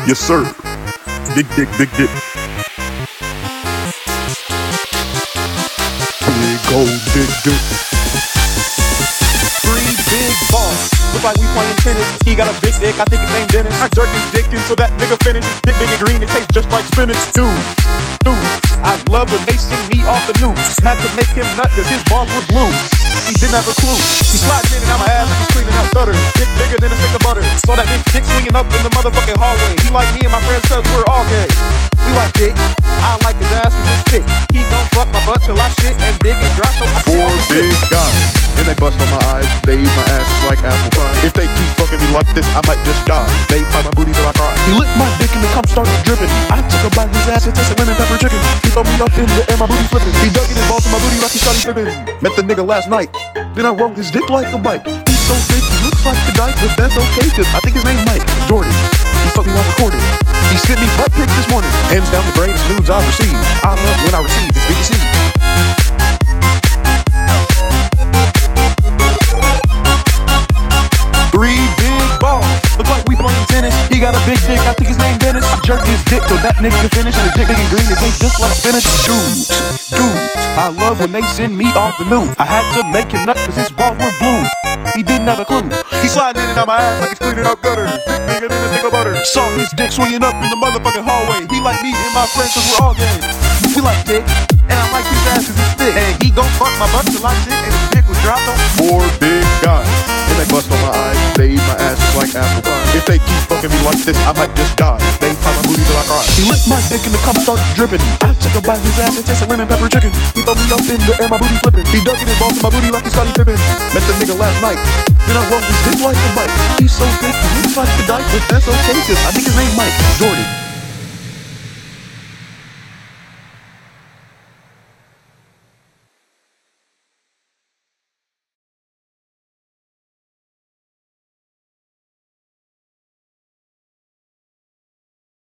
Yes, sir. Big dick, big dick. Big old big dick. Three big balls. Look like we playing tennis. He got a big dick, I think his name Dennis. I jerk his dick until that nigga finishes. Dick big and green, it tastes just like spinach. Dude, I love when they sing me off the news. Had to make him nut cause his balls were blue. He didn't have a clue. He sliding in and out my ass like he's cleaning out gutter. Dick bigger than a stick of butter. Saw that big dick swinging up in the motherfucking hallway. He like me and my friends cause we're all gay. We like dick. I like his ass cause it's thick. He gon' fuck my butt till I shit and dick and drop so I Four big guys, and they bust on my eyes. They eat my ass like apple pie. If they keep fucking me like this, I might just die. They fight my booty till I cry. He licked my dick and the cum started dripping. I took a bite of his ass and tasted lemon pepper chicken. He threw me up in the air, my booty flipping. He dug in his balls in my booty like he started flipping. Met the nigga last night, then I rode his dick like a bike. He's so big, he looks like the dyke, but that's okay cause I think his name's Mike Jordan. He fucked me while recording. He sent me butt pics this morning. Hands down the greatest nudes I've received. I love when I receive this BBC. Three big balls. Look like we playing tennis. He got a big dick, I think his name Dennis. I jerk his dick till that nigga can finish. And his dick big and green, it tastes just like spinach. Dudes, I love when they send me off the news. I had to make him nut cause his balls were blue. He didn't have a clue. He sliding in and out my ass like he's cleaning out gutter. Dick bigger than a stick of butter. Saw his dick swinging up in the motherfucking hallway. He like me and my friends cause we're all gay. We like dick, and I like his ass cause it's thick. And he gon' fuck my butt till I shit and his dick was dropped on. Four big guys, and they bust on my eyes. They eat my ass like apple pie. If they keep fucking me like this, I might just die. They fight my booty till I cry. He licked my dick and the cum started dripping. I took a bite of his ass and tasted lemon pepper chicken. He threw me up in the air, my booty flipping. He dug in his balls in my booty like he started flipping. Met the nigga last night, then I rode his dick like a bike. He's so big, he looks like the dyke, but that's okay cause I think his name's Mike Jordan.